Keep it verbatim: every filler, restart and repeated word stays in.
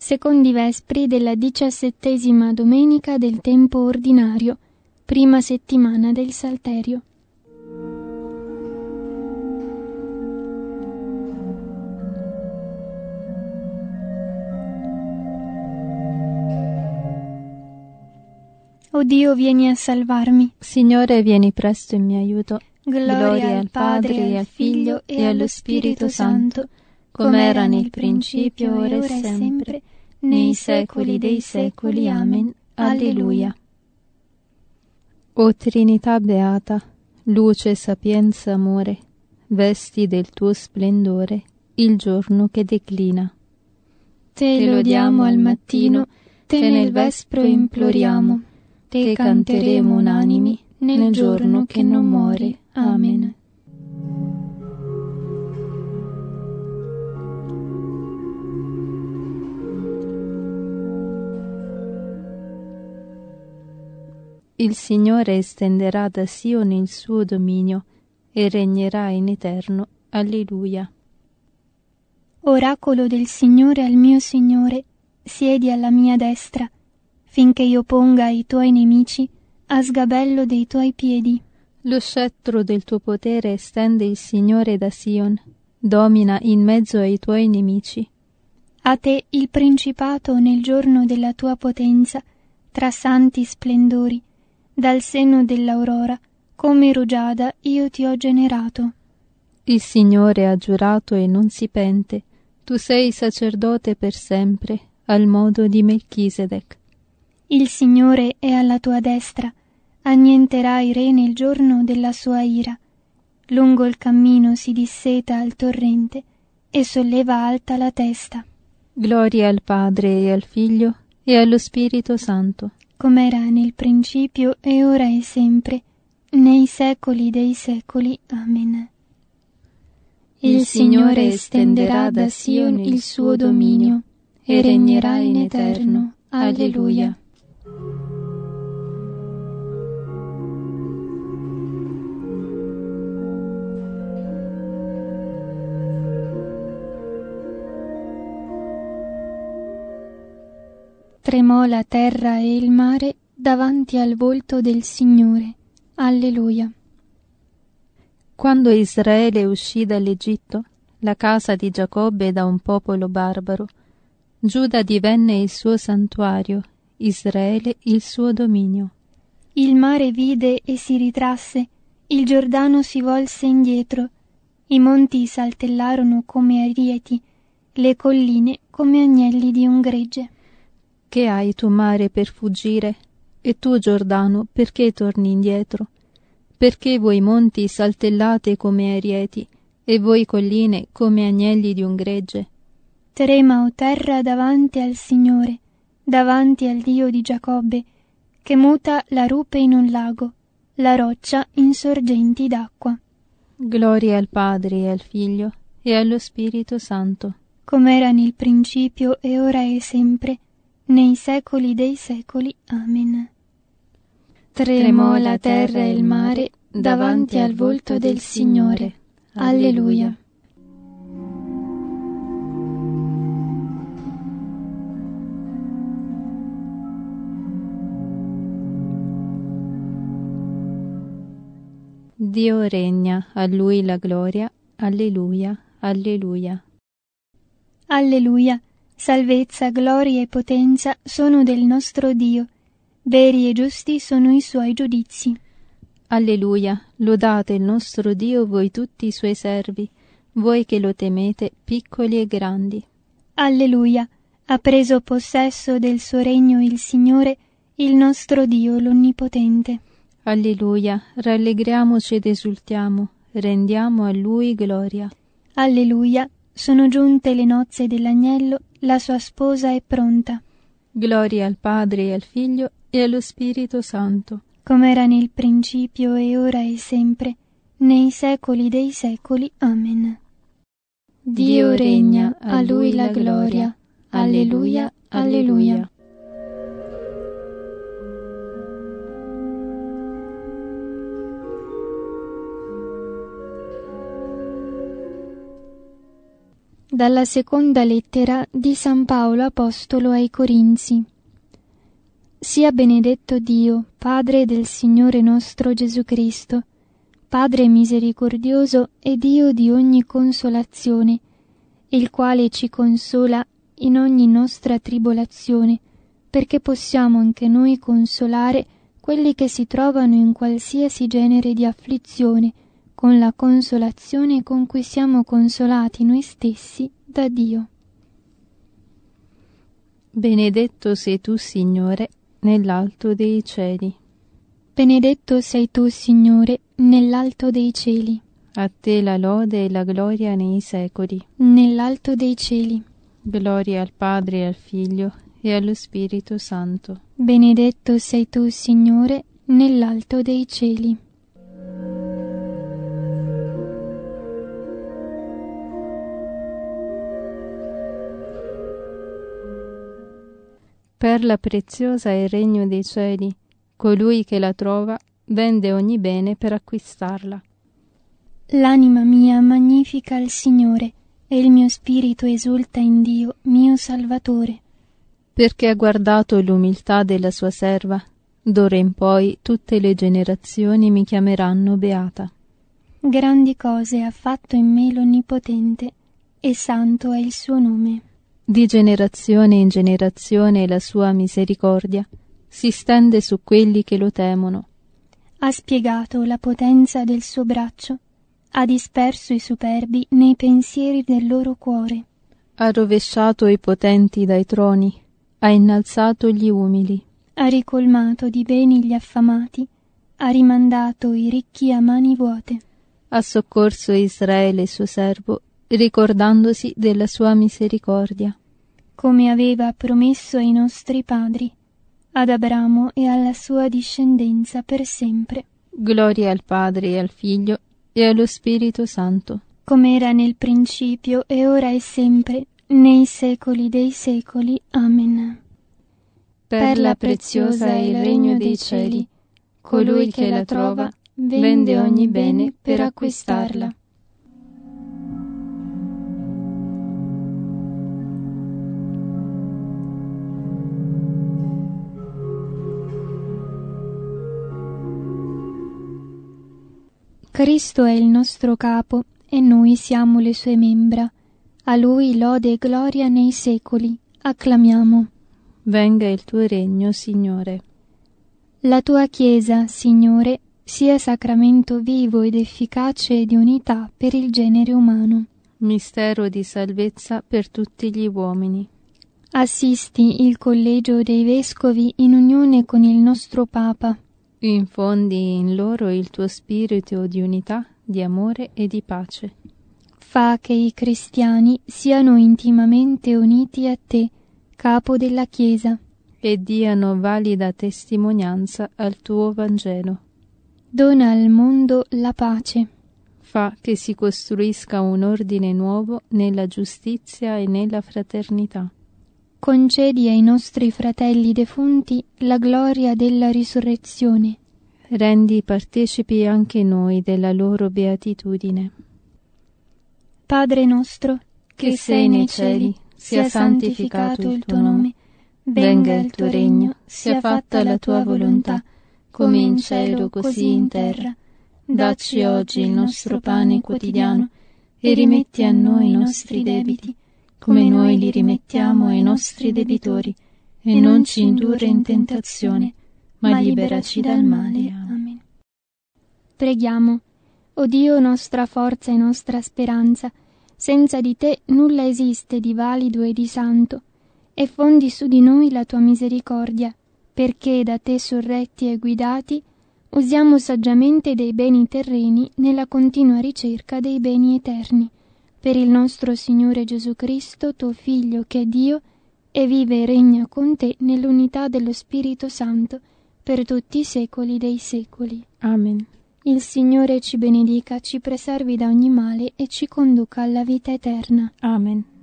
Secondi vespri della diciassettesima domenica del tempo ordinario, prima settimana del Salterio. O Dio, vieni a salvarmi. Signore, vieni presto in mio aiuto. Gloria, Gloria al Padre, e al Figlio, e allo Spirito Santo, come era nel principio, ora e sempre, nei secoli dei secoli. Amen. Alleluia. O Trinità beata, luce, sapienza, amore, vesti del tuo splendore il giorno che declina. Te lodiamo al mattino, te nel vespro imploriamo, te canteremo unanimi nel giorno che non muore. Amen. Il Signore estenderà da Sione il suo dominio e regnerà in eterno. Alleluia. Oracolo del Signore al mio Signore, siedi alla mia destra, finché io ponga i tuoi nemici a sgabello dei tuoi piedi. Lo scettro del tuo potere estende il Signore da Sion, domina in mezzo ai tuoi nemici. A te il principato nel giorno della tua potenza, tra santi splendori, dal seno dell'aurora, come rugiada io ti ho generato. Il Signore ha giurato e non si pente, tu sei sacerdote per sempre, al modo di Melchisedec. Il Signore è alla tua destra, annienterà i re nel giorno della sua ira. Lungo il cammino si disseta il torrente e solleva alta la testa. Gloria al Padre e al Figlio e allo Spirito Santo, come era nel principio e ora e sempre, nei secoli dei secoli. Amen. Il Signore estenderà da Sion il suo dominio e regnerà in eterno. Alleluia. Tremò la terra e il mare davanti al volto del Signore. Alleluia. Quando Israele uscì dall'Egitto, la casa di Giacobbe da un popolo barbaro, Giuda divenne il suo santuario, Israele il suo dominio. Il mare vide e si ritrasse, il Giordano si volse indietro, i monti saltellarono come arieti, le colline come agnelli di un gregge. Che hai tu, mare, per fuggire? E tu, Giordano, perché torni indietro? Perché voi monti saltellate come arieti, e voi colline come agnelli di un gregge? Trema, o terra, davanti al Signore, davanti al Dio di Giacobbe, che muta la rupe in un lago, la roccia in sorgenti d'acqua. Gloria al Padre e al Figlio e allo Spirito Santo, come era nel principio e ora e sempre, nei secoli dei secoli. Amen. Tremò la terra e il mare davanti al volto del Signore. Alleluia. Dio regna, a Lui la gloria. Alleluia, alleluia. Alleluia. Salvezza, gloria e potenza sono del nostro Dio. Veri e giusti sono i suoi giudizi. Alleluia. Lodate il nostro Dio voi tutti i suoi servi, voi che lo temete, piccoli e grandi. Alleluia. Ha preso possesso del suo regno il Signore, il nostro Dio l'Onnipotente. Alleluia. Rallegriamoci ed esultiamo, rendiamo a Lui gloria. Alleluia. Sono giunte le nozze dell'agnello, la sua sposa è pronta. Gloria al Padre e al Figlio e allo Spirito Santo, come era nel principio e ora e sempre, nei secoli dei secoli. Amen. Dio regna, a Lui la gloria. Alleluia, alleluia. Dalla seconda lettera di San Paolo Apostolo ai Corinzi. Sia benedetto Dio, Padre del Signore nostro Gesù Cristo, Padre misericordioso e Dio di ogni consolazione, il quale ci consola in ogni nostra tribolazione, perché possiamo anche noi consolare quelli che si trovano in qualsiasi genere di afflizione, con la consolazione con cui siamo consolati noi stessi da Dio. Benedetto sei tu, Signore, nell'alto dei cieli. Benedetto sei tu, Signore, nell'alto dei cieli. A te la lode e la gloria nei secoli. Nell'alto dei cieli. Gloria al Padre e al Figlio e allo Spirito Santo. Benedetto sei tu, Signore, nell'alto dei cieli. Perla preziosa è il regno dei cieli, colui che la trova vende ogni bene per acquistarla. L'anima mia magnifica il Signore, e il mio spirito esulta in Dio, mio Salvatore. Perché ha guardato l'umiltà della sua serva, d'ora in poi tutte le generazioni mi chiameranno beata. Grandi cose ha fatto in me l'Onnipotente, e santo è il suo nome. Di generazione in generazione la sua misericordia si stende su quelli che lo temono. Ha spiegato la potenza del suo braccio, ha disperso i superbi nei pensieri del loro cuore. Ha rovesciato i potenti dai troni, ha innalzato gli umili. Ha ricolmato di beni gli affamati, ha rimandato i ricchi a mani vuote. Ha soccorso Israele suo servo, ricordandosi della sua misericordia. Come aveva promesso ai nostri padri, ad Abramo e alla sua discendenza per sempre. Gloria al Padre e al Figlio e allo Spirito Santo. Come era nel principio e ora e sempre, nei secoli dei secoli. Amen. Perla preziosa è il regno dei cieli, colui che la trova vende ogni bene per acquistarla. Cristo è il nostro capo e noi siamo le sue membra. A lui lode e gloria nei secoli. Acclamiamo. Venga il tuo regno, Signore. La tua Chiesa, Signore, sia sacramento vivo ed efficace di unità per il genere umano. Mistero di salvezza per tutti gli uomini. Assisti il collegio dei vescovi in unione con il nostro Papa. Infondi in loro il tuo spirito di unità, di amore e di pace. Fa che i cristiani siano intimamente uniti a te, capo della Chiesa, e diano valida testimonianza al tuo Vangelo. Dona al mondo la pace. Fa che si costruisca un ordine nuovo nella giustizia e nella fraternità. Concedi ai nostri fratelli defunti la gloria della risurrezione. Rendi partecipi anche noi della loro beatitudine. Padre nostro, che, che sei nei cieli, sia santificato il tuo nome. Venga il tuo regno, sia fatta la tua volontà, come in cielo così in terra. Dacci oggi il nostro pane quotidiano e rimetti a noi i nostri debiti, come noi li rimettiamo ai nostri debitori, e non ci indurre in tentazione, ma liberaci dal male. Amen. Preghiamo. O Dio, nostra forza e nostra speranza, senza di te nulla esiste di valido e di santo, e fondi su di noi la tua misericordia, perché da te sorretti e guidati usiamo saggiamente dei beni terreni nella continua ricerca dei beni eterni. Per il nostro Signore Gesù Cristo, tuo Figlio, che è Dio, e vive e regna con te nell'unità dello Spirito Santo, per tutti i secoli dei secoli. Amen. Il Signore ci benedica, ci preservi da ogni male e ci conduca alla vita eterna. Amen.